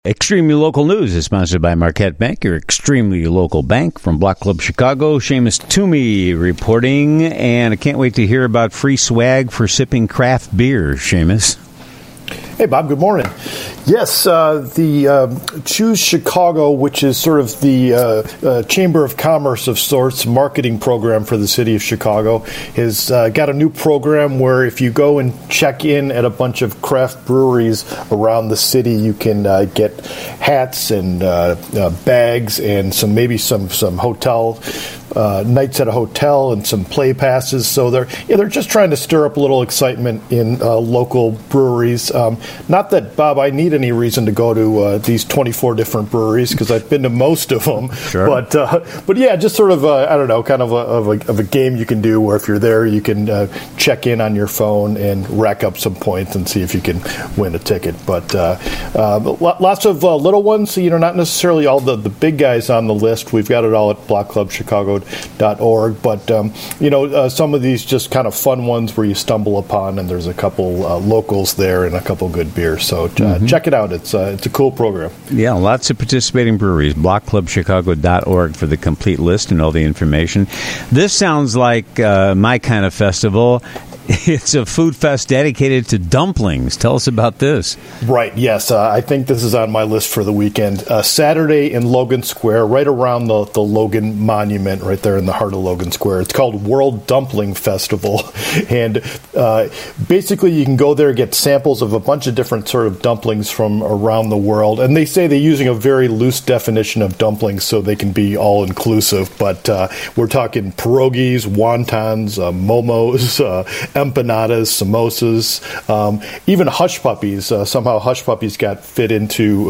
Extremely Local News is sponsored by Marquette Bank, your extremely local bank. From Block Club Chicago, Seamus Toomey reporting. And I can't wait to hear about free swag for sipping craft beer, Seamus. Hey, Bob, good morning. Yes, the Choose Chicago, which is sort of the Chamber of Commerce of sorts, marketing program for the city of Chicago, has got a new program where if you go and check in at a bunch of craft breweries around the city, you can get hats and bags and maybe some hotel nights at a hotel and some play passes. So they're just trying to stir up a little excitement in local breweries. Not that, Bob, I need any reason to go to these 24 different breweries because I've been to most of them. Sure. But yeah, just sort of I don't know, kind of a game you can do where if you're there, you can check in on your phone and rack up some points and see if you can win a ticket. But lots of little ones, so, not necessarily all the big guys on the list. We've got it all at blockclubchicago.org. But some of these just kind of fun ones where you stumble upon, and there's a couple locals there and a couple good beers. So check it out. It's a cool program. Yeah, lots of participating breweries. blockclubchicago.org for the complete list and all the information. This sounds like my kind of festival. It's a food fest dedicated to dumplings. Tell us about this. Right, yes. I think this is on my list for the weekend. Saturday in Logan Square, right around the Logan Monument, right there in the heart of Logan Square. It's called World Dumpling Festival. And basically you can go there and get samples of a bunch of different sort of dumplings from around the world. And they say they're using a very loose definition of dumplings so they can be all-inclusive. But we're talking pierogies, wontons, momos, empanadas, samosas, even hush puppies. Somehow hush puppies got fit into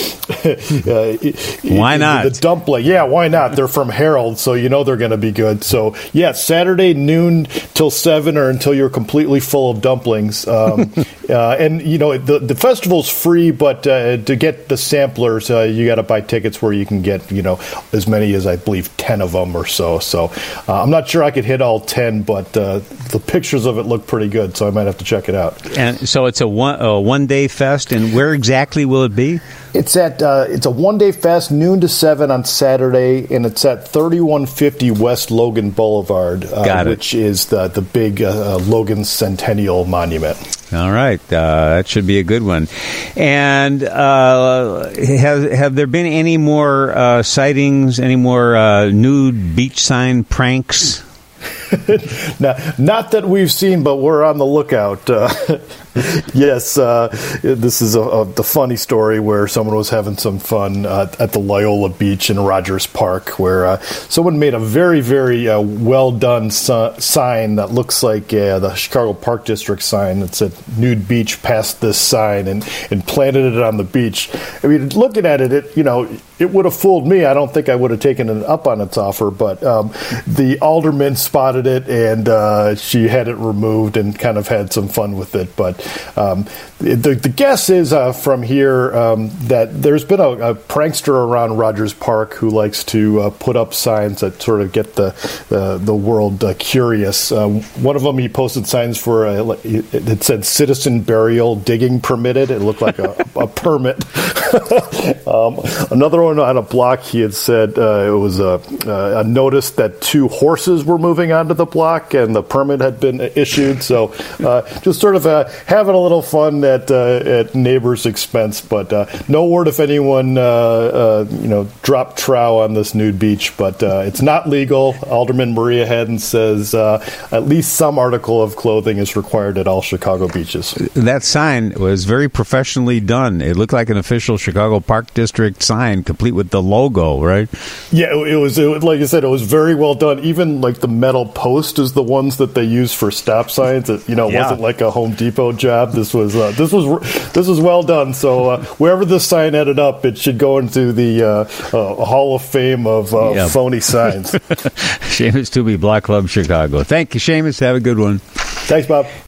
why not? The dumpling. Yeah, why not? They're from Harold, so they're going to be good. So, yeah, Saturday noon till 7 or until you're completely full of dumplings. And, the festival's free, but to get the samplers, you got to buy tickets where you can get, as many as I believe 10 of them or so. So I'm not sure I could hit all 10, but the pictures of it look pretty good, so I might have to check it out. And so it's a one-day fest, and where exactly will it be? It's a one-day fest, noon to 7 on Saturday, and it's at 3150 West Logan Boulevard, which is the big Logan Centennial Monument. All right, that should be a good one. And have there been any more sightings, any more nude beach sign pranks? Not that we've seen, but we're on the lookout. Yes, this is the funny story where someone was having some fun at the Loyola Beach in Rogers Park, where someone made a very, very well-done sign that looks like the Chicago Park District sign that said "Nude Beach" past this sign and planted it on the beach. I mean, looking at it, it would have fooled me. I don't think I would have taken it up on its offer, but the alderman spotted it, and she had it removed and kind of had some fun with it. But the guess is from here that there's been a prankster around Rogers Park who likes to put up signs that sort of get the world curious. One of them, he posted signs for it said "Citizen Burial Digging Permitted." It looked like a permit. Another one on a block, he had said it was a notice that 2 horses were moving onto the block and the permit had been issued. So just sort of having a little fun at neighbors' expense, but no word if anyone dropped trow on this nude beach. But it's not legal. Alderman Maria Haddon says at least some article of clothing is required at all Chicago beaches. That sign was very professionally done. It looked like an official Chicago Park District sign, complete with the logo, right? Yeah, it was like I said, it was very well done. Even like the metal post is the ones that they use for stop signs. It wasn't like a Home Depot job. This was well done. So wherever this sign ended up, it should go into the Hall of Fame of phony signs. Seamus Toomey, Block Club Chicago. Thank you, Seamus. Have a good one. Thanks, Bob.